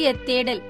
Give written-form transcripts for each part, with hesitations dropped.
இன்றைய தேடல்.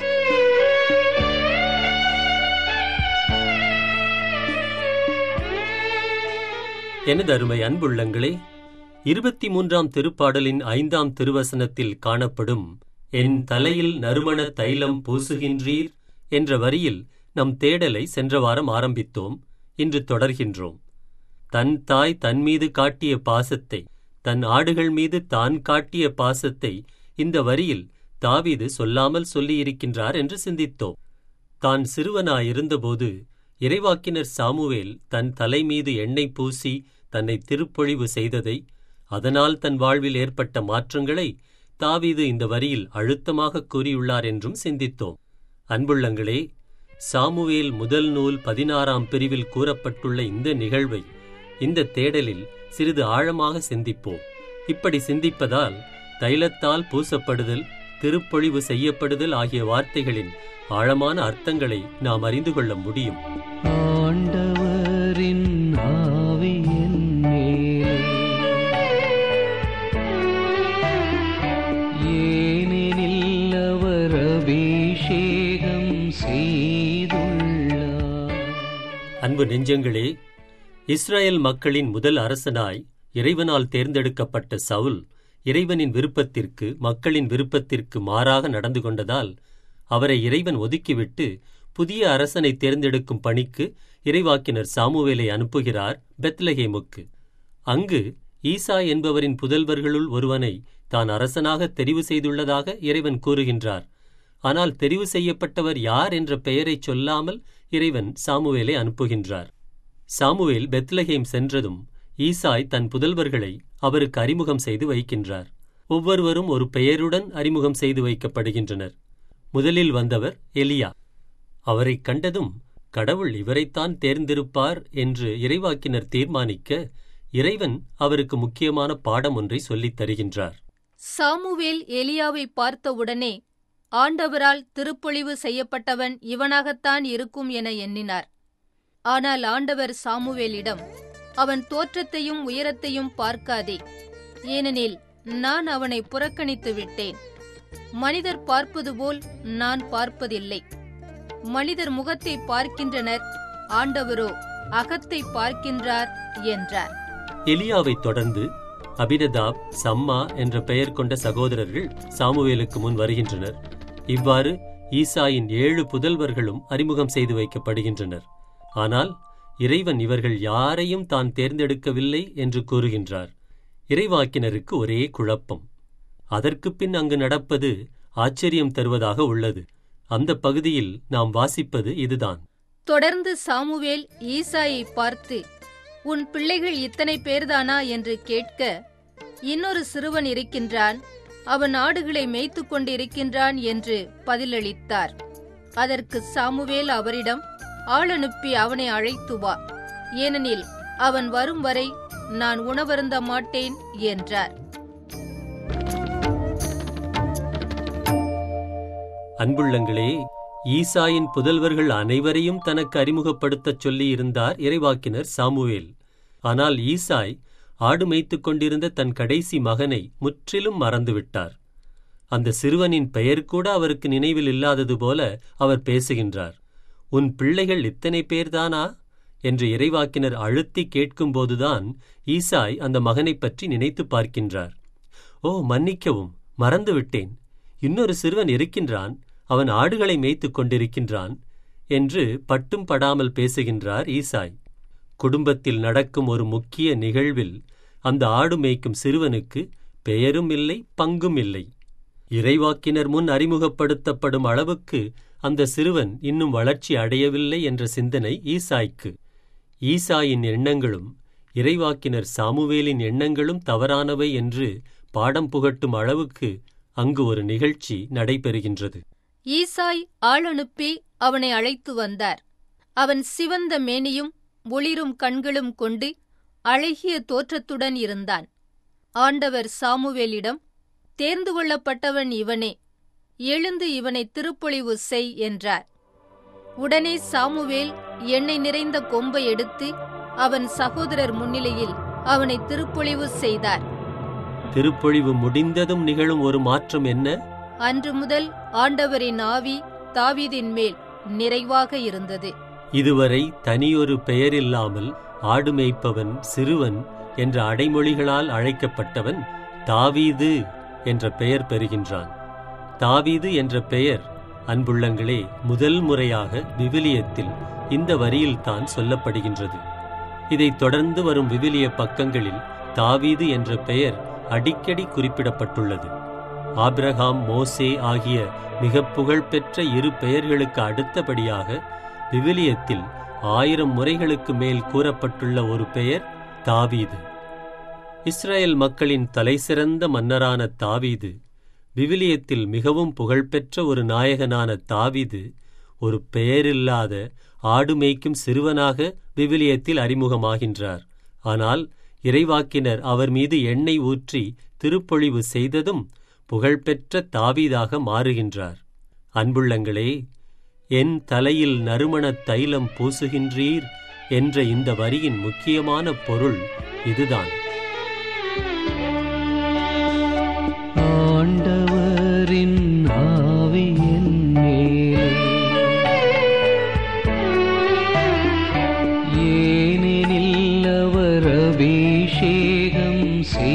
எனது அருமை அன்புள்ளங்களே, 23ஆம் திருப்பாடலின் 5ஆம் திருவசனத்தில் காணப்படும் என் தலையில் நறுமண தைலம் பூசுகின்றீர் என்ற வரியில் நம் தேடலை சென்ற வாரம் ஆரம்பித்தோம். இன்று தொடர்கின்றோம். தன் தாய் தன் மீது காட்டிய பாசத்தை, தன் ஆடுகள் மீது தான் காட்டிய பாசத்தை இந்த வரியில் தாவீது சொல்லாமல் சொல்லியிருக்கின்றார் என்று சிந்தித்தோம். தான் சிறுவனாயிருந்தபோது இறைவாக்கினர் சாமுவேல் தன் தலை மீது எண்ணெய் பூசி தன்னை திருப்பொழிவு செய்ததை, அதனால் தன் வாழ்வில் ஏற்பட்ட மாற்றங்களை தாவீது இந்த வரியில் அழுத்தமாக கூறியுள்ளார் என்றும் சிந்தித்தோம். அன்புள்ளங்களே, சாமுவேல் முதல் நூல் 16ஆம் பிரிவில் கூறப்பட்டுள்ள இந்த நிகழ்வை இந்த தேடலில் சிறிது ஆழமாக சிந்திப்போம். இப்படி சிந்திப்பதால் தைலத்தால் பூசப்படுதல், திருப்பொழிவு செய்யப்படுதல் ஆகிய வார்த்தைகளின் ஆழமான அர்த்தங்களை நாம் அறிந்து கொள்ள முடியும். ஆண்டவரின் ஆவி என் மேலே, ஏனெனில் அவர் அபிஷேகம் செய்துள்ளார். அன்பு நெஞ்சங்களே, இஸ்ரேல் மக்களின் முதல் அரசனாய் இறைவனால் தேர்ந்தெடுக்கப்பட்ட சவுல் இறைவனின் விருப்பத்திற்கு, மக்களின் விருப்பத்திற்கு மாறாக நடந்து கொண்டதால் அவரை இறைவன் ஒதுக்கிவிட்டு புதிய அரசனை தேர்ந்தெடுக்கும் பணிக்கு இறைவாக்கினர் சாமுவேலை அனுப்புகிறார் பெத்லகேமுக்கு. அங்கு ஈசா என்பவரின் புதல்வர்களுள் ஒருவனை தான் அரசனாக தெரிவு செய்துள்ளதாக இறைவன் கூறுகின்றார். ஆனால் தெரிவு செய்யப்பட்டவர் யார் என்ற பெயரை சொல்லாமல் இறைவன் சாமுவேலை அனுப்புகின்றார். சாமுவேல் பெத்லகேம் சென்றதும் ஈசாய் தன் புதல்வர்களை அவருக்கு அறிமுகம் செய்து வைக்கின்றார். ஒவ்வொருவரும் ஒரு பெயருடன் அறிமுகம் செய்து வைக்கப்படுகின்றனர். முதலில் வந்தவர் எலியா. அவரைக் கண்டதும் கடவுள் இவரைத்தான் தேர்ந்திருப்பார் என்று இறைவாக்கினர் தீர்மானிக்க இறைவன் அவருக்கு முக்கியமான பாடம் ஒன்றை சொல்லித் தருகின்றார். சாமுவேல் எலியாவை பார்த்தவுடனே ஆண்டவரால் திருப்பொழிவு செய்யப்பட்டவன் இவனாகத்தான் இருக்கும் என எண்ணினார். ஆனால் ஆண்டவர் சாமுவேலிடம், அவன் தோற்றத்தையும் உயரத்தையும் பார்க்காதே, ஏனெனில் நான் அவனை புறக்கணித்து விட்டேன். மனிதர் பார்ப்பது போல் நான் பார்ப்பதில்லை. மனிதர் முகத்தை பார்க்கின்றனர், ஆண்டவரோ அகத்தை பார்க்கின்றார் என்றார். எலியாவைத் தொடர்ந்து அபினதாப், சம்மா என்ற பெயர் கொண்ட சகோதரர்கள் சாமுவேலுக்கு முன் வருகின்றனர். இவ்வாறு ஈசாயின் 7 புதல்வர்களும் அறிமுகம் செய்து வைக்கப்படுகின்றனர். ஆனால் இறைவன் இவர்கள் யாரையும் தான் தேர்ந்தெடுக்கவில்லை என்று கூறுகின்றார். இறைவாக்கினருக்கு ஒரே குழப்பம். அதற்குப் பின் அங்கு நடப்பது ஆச்சரியம் தருவதாக உள்ளது. அந்த பகுதியில் நாம் வாசிப்பது இதுதான். தொடர்ந்து சாமுவேல் ஈசாயை பார்த்து, உன் பிள்ளைகள் இத்தனை பேர்தானா என்று கேட்க, இன்னொரு சிறுவன் இருக்கின்றான், அவன் ஆடுகளை மேய்த்துக் கொண்டிருக்கின்றான் என்று பதிலளித்தார். அதற்கு சாமுவேல் அவரிடம், ஆள் அனுப்பி அவனை அழைத்து வா, ஏனெனில் அவன் வரும் வரை நான் உணவருந்த மாட்டேன் என்றார். அன்புள்ளங்களே, ஈசாயின் புதல்வர்கள் அனைவரையும் தனக்கு அறிமுகப்படுத்தச் சொல்லியிருந்தார் இறைவாக்கினர் சாமுவேல். ஆனால் ஈசாய் ஆடு மேய்த்துக் கொண்டிருந்த தன் கடைசி மகனை முற்றிலும் மறந்துவிட்டார். அந்த சிறுவனின் பெயர் கூட அவருக்கு நினைவில் இல்லாதது போல அவர் பேசுகின்றார். உன் பிள்ளைகள் இத்தனை பேர்தானா என்று இறைவாக்கினர் அழுத்தி கேட்கும்போதுதான் ஈசாய் அந்த மகனைப் பற்றி நினைத்து பார்க்கின்றார். ஓ, மன்னிக்கவும், மறந்துவிட்டேன், இன்னொரு சிறுவன் இருக்கின்றான், அவன் ஆடுகளை மேய்த்துக் கொண்டிருக்கின்றான் என்று பட்டும் படாமல் பேசுகின்றார் ஈசாய். குடும்பத்தில் நடக்கும் ஒரு முக்கிய நிகழ்வில் அந்த ஆடு மேய்க்கும் சிறுவனுக்கு பெயரும் இல்லை, பங்கும் இல்லை. இறைவாக்கினர் முன் அறிமுகப்படுத்தப்படும் அளவுக்கு அந்த சிறுவன் இன்னும் வளர்ச்சி அடையவில்லை என்ற சிந்தனை ஈசாய்க்கு. ஈசாயின் எண்ணங்களும் இறைவாக்கினர் சாமுவேலின் எண்ணங்களும் தவறானவை என்று பாடம் புகட்டும் அளவுக்கு அங்கு ஒரு நிகழ்ச்சி நடைபெறுகின்றது. ஈசாய் ஆள் அனுப்பி அவனை அழைத்து வந்தார். அவன் சிவந்த மேனியும் ஒளிரும் கண்களும் கொண்டு அழகிய தோற்றத்துடன் இருந்தான். ஆண்டவர் சாமுவேலிடம், தேர்ந்து கொள்ளப்பட்டவன் இவனே, எழுந்து இவனை திருப்பொழிவு செய் என்றார். உடனே சாமுவேல் எண்ணெய் நிறைந்த கொம்பை எடுத்து அவன் சகோதரர் முன்னிலையில் அவனை திருப்பொழிவு செய்தார். திருப்பொழிவு முடிந்ததும் நிகழும் ஒரு மாற்றம் என்ன? அன்று முதல் ஆண்டவரின் ஆவி தாவீதின் மேல் நிறைவாக இருந்தது. இதுவரை தனியொரு பெயரில்லாமல் ஆடு மேய்ப்பவன், சிறுவன் என்ற அடைமொழிகளால் அழைக்கப்பட்டவன் தாவீது என்ற பெயர் பெறுகின்றான். தாவீது என்ற பெயர், அன்புள்ளங்களே, முதல் முறையாக விவிலியத்தில் இந்த வரியில்தான் சொல்லப்படுகின்றது. இதைத் தொடர்ந்து வரும் விவிலிய பக்கங்களில் தாவீது என்ற பெயர் அடிக்கடி குறிப்பிடப்பட்டுள்ளது. ஆபிரகாம், மோசே ஆகிய மிக புகழ்பெற்ற இரு பெயர்களுக்கு அடுத்தபடியாக விவிலியத்தில் 1000 முறைகளுக்கு மேல் கூறப்பட்டுள்ள ஒரு பெயர் தாவீது. இஸ்ரேல் மக்களின் தலைசிறந்த மன்னரான தாவீது, விவிலியத்தில் மிகவும் புகழ்பெற்ற ஒரு நாயகனான தாவீது, ஒரு பெயரில்லாத ஆடு மேய்க்கும் சிறுவனாக விவிலியத்தில் அறிமுகமாகின்றார். ஆனால் இறைவாக்கினர் அவர் மீது எண்ணெய் ஊற்றி திருப்பொழிவு செய்ததும் புகழ்பெற்ற தாவீதாக மாறுகின்றார். அன்புள்ளங்களே, என் தலையில் நறுமணத் தைலம் பூசுகின்றீர் என்ற இந்த வரியின் முக்கியமான பொருள் இதுதான். ஆண்டவரின் ஆவி என் மேலே, ஏனெனில் அவர் அபிஷேகம்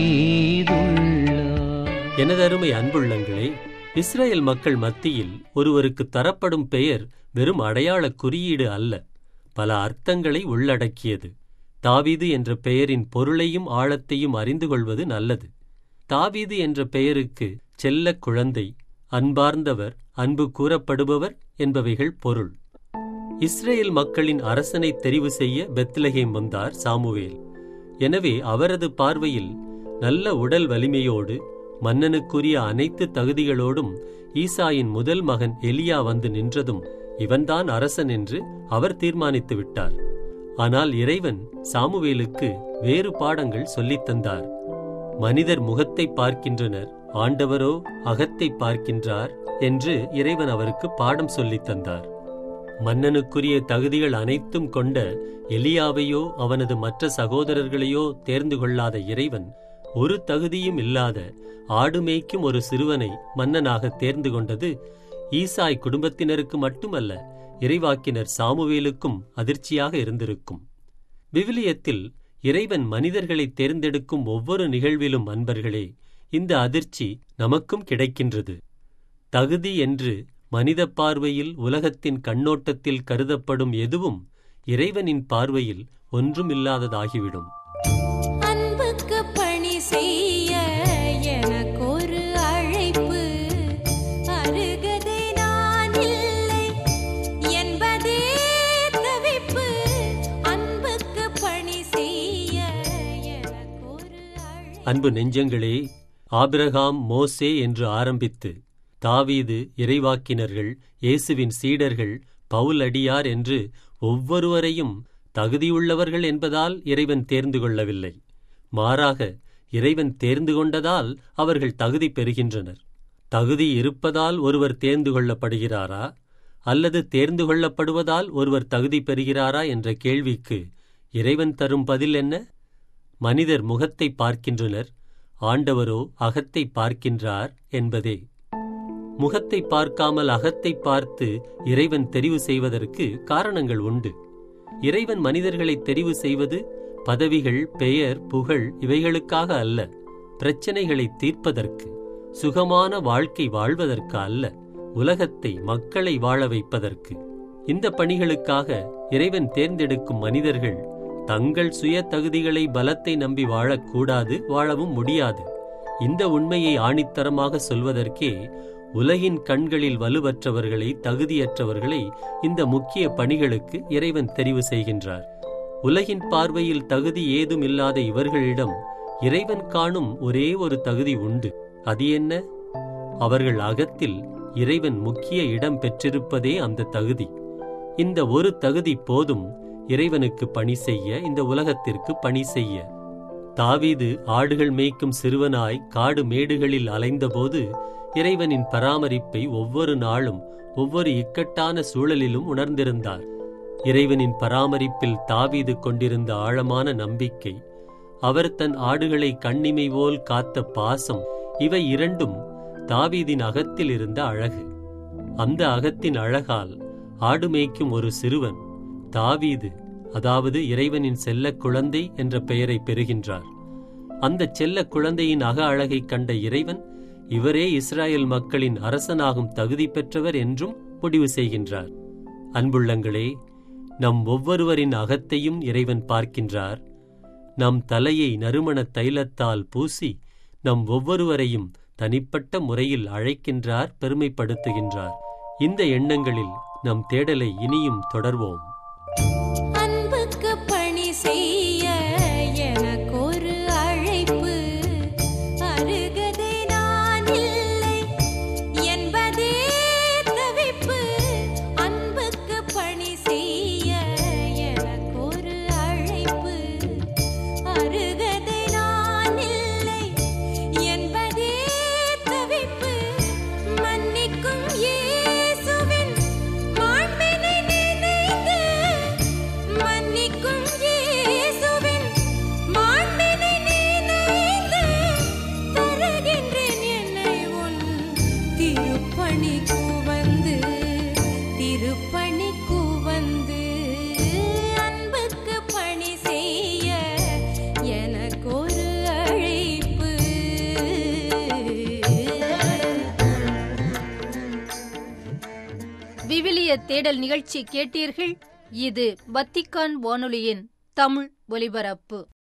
செய்துள்ளார். எனதருமை அன்புள்ளங்களே, இஸ்ரேல் மக்கள் மத்தியில் ஒருவருக்கு தரப்படும் பெயர் வெறும் அடையாள குறியீடு அல்ல, பல அர்த்தங்களை உள்ளடக்கியது. தாவீது என்ற பெயரின் பொருளையும் ஆழத்தையும் அறிந்து கொள்வது நல்லது. தாவீது என்ற பெயருக்கு செல்ல குழந்தை, அன்பார்ந்தவர், அன்பு கூறப்படுபவர் என்பவைகள் பொருள். இஸ்ரேல் மக்களின் அரசனை தெரிவு செய்ய பெத்லகேம் வந்தார் சாமுவேல். எனவே அவரது பார்வையில் நல்ல உடல் வலிமையோடு, மன்னனுக்குரிய அனைத்து தகுதிகளோடும் ஈசாயின் முதல் மகன் எலியா வந்து நின்றதும் இவன்தான் அரசன் என்று அவர் தீர்மானித்து விட்டார். ஆனால் இறைவன் சாமுவேலுக்கு வேறு பாடங்கள் சொல்லித் தந்தார். மனிதர் முகத்தை பார்க்கின்றனர், ஆண்டவரோ அகத்தை பார்க்கின்றார் என்று இறைவன் அவருக்கு பாடம் சொல்லித் தந்தார். மன்னனுக்குரிய தகுதிகள் அனைத்தும் கொண்ட எலியாவையோ அவனது மற்ற சகோதரர்களையோ தேர்ந்து கொள்ளாத இறைவன் ஒரு தகுதியும் இல்லாத ஆடு மேய்க்கும் ஒரு சிறுவனை மன்னனாக தேர்ந்து கொண்டது ஈசாய் குடும்பத்தினருக்கு மட்டுமல்ல, இறைவாக்கினர் சாமுவேலுக்கும் அதிர்ச்சியாக இருந்திருக்கும். விவிலியத்தில் இறைவன் மனிதர்களை தேர்ந்தெடுக்கும் ஒவ்வொரு நிகழ்விலும் அன்பர்களே, இந்த அதிர்ச்சி நமக்கும் கிடைக்கின்றது. தகுதி என்று மனித பார்வையில், உலகத்தின் கண்ணோட்டத்தில் கருதப்படும் எதுவும் இறைவனின் பார்வையில் ஒன்றுமில்லாததாகிவிடும். அன்புக்கு பணி செய்ய எனக்கொரு அழைப்பு, அருகதை நான் இல்லை என்பதே தவிப்பு. அன்புக்கு பணி செய்ய எனக்கொரு அழைப்பு. அன்பு நெஞ்சங்களே, ஆபிரகாம், மோசே என்று ஆரம்பித்து தாவீது, இறைவாக்கினர்கள், இயேசுவின் சீடர்கள், பவுல் அடியார் என்று ஒவ்வொருவரையும் தகுதியுள்ளவர்கள் என்பதால் இறைவன் தேர்ந்து கொள்ளவில்லை. மாறாக இறைவன் தேர்ந்து கொண்டதால் அவர்கள் தகுதி பெறுகின்றனர். தகுதி இருப்பதால் ஒருவர் தேர்ந்து கொள்ளப்படுகிறாரா அல்லது தேர்ந்து கொள்ளப்படுவதால் ஒருவர் தகுதி பெறுகிறாரா என்ற கேள்விக்கு இறைவன் தரும் பதில் என்ன? மனிதர் முகத்தை பார்க்கின்றனர், ஆண்டவரோ அகத்தை பார்க்கின்றார் என்பதே. முகத்தை பார்க்காமல் அகத்தை பார்த்து இறைவன் தெரிவு செய்வதற்கு காரணங்கள் உண்டு. இறைவன் மனிதர்களை தெரிவு செய்வது பதவிகள், பெயர், புகழ் இவைகளுக்காக அல்ல, பிரச்சனைகளை தீர்ப்பதற்கு, சுகமான வாழ்க்கை வாழ்வதற்கு அல்ல, உலகத்தை, மக்களை வாழ வைப்பதற்கு. இந்த பணிகளுக்காக இறைவன் தேர்ந்தெடுக்கும் மனிதர்கள் தங்கள் சுய தகுதிகளை, பலத்தை நம்பி வாழக்கூடாது, வாழவும் முடியாது. இந்த உண்மையை ஆணித்தரமாக சொல்வதற்கே உலகின் கண்களில் வலுவற்றவர்களை, தகுதியற்றவர்களை இந்த முக்கிய பணிகளுக்கு இறைவன் தெரிவு செய்கின்றார். உலகின் பார்வையில் தகுதி ஏதும் இல்லாத இவர்களிடம் இறைவன் காணும் ஒரே ஒரு தகுதி உண்டு. அது என்ன? அவர்கள் அகத்தில் இறைவன் முக்கிய இடம் பெற்றிருப்பதே அந்த தகுதி. இந்த ஒரு தகுதி போதும் இறைவனுக்கு பணி செய்ய, இந்த உலகத்திற்கு பணி செய்ய. தாவீது ஆடுகள் மேய்க்கும் சிறுவனாய் காடு மேடுகளில் அலைந்தபோது இறைவனின் பராமரிப்பை ஒவ்வொரு நாளும், ஒவ்வொரு இக்கட்டான சூழலிலும் உணர்ந்திருந்தார். இறைவனின் பராமரிப்பில் தாவீது கொண்டிருந்த ஆழமான நம்பிக்கை, அவர் தன் ஆடுகளை கண்ணிமை போல் காத்த பாசம், இவை இரண்டும் தாவீதின் அகத்தில் இருந்த அழகு. அந்த அகத்தின் அழகால் ஆடு மேய்க்கும் ஒரு சிறுவன் தாவீது, அதாவது இறைவனின் செல்லக் குழந்தை என்ற பெயரை பெறுகின்றார். அந்த செல்லக் குழந்தையின் அக அழகைக் கண்ட இறைவன் இவரே இஸ்ராயேல் மக்களின் அரசனாகும் தகுதி பெற்றவர் என்றும் முடிவு செய்கின்றார். அன்புள்ளங்களே, நம் ஒவ்வொருவரின் அகத்தையும் இறைவன் பார்க்கின்றார். நம் தலையை நறுமண தைலத்தால் பூசி நம் ஒவ்வொருவரையும் தனிப்பட்ட முறையில் அழைக்கின்றார், பெருமைப்படுத்துகின்றார். இந்த எண்ணங்களில் நம் தேடலை இனியும் தொடர்வோம். அன்புக்கு பணி செய்ய எனக்கொரு அழைப்பு, அருகதை நான் இல்லை என்பதே தவிப்பு. அன்புக்கு பணி செய்ய எனக்கொரு அழைப்பு, அருகதை நான் இல்லை என்பதே தவிப்பு. மன்னிக்கும் இயேசுவின் மாண்பினை நினைத்து, மன்னிக்கும் இயேசுவின் மாண்பினை நினைத்து தருகின்றேன் என்னை உன் திருப்பணிக்கு வந்து, திருப்பணிக்கு வந்து. அன்புக்கு பணி செய்ய எனக்கொரு அழைப்பு. விவிலிய தேடல் நிகழ்ச்சி கேட்டீர்கள். இது வத்திக்கான் வானொலியின் தமிழ் ஒலிபரப்பு.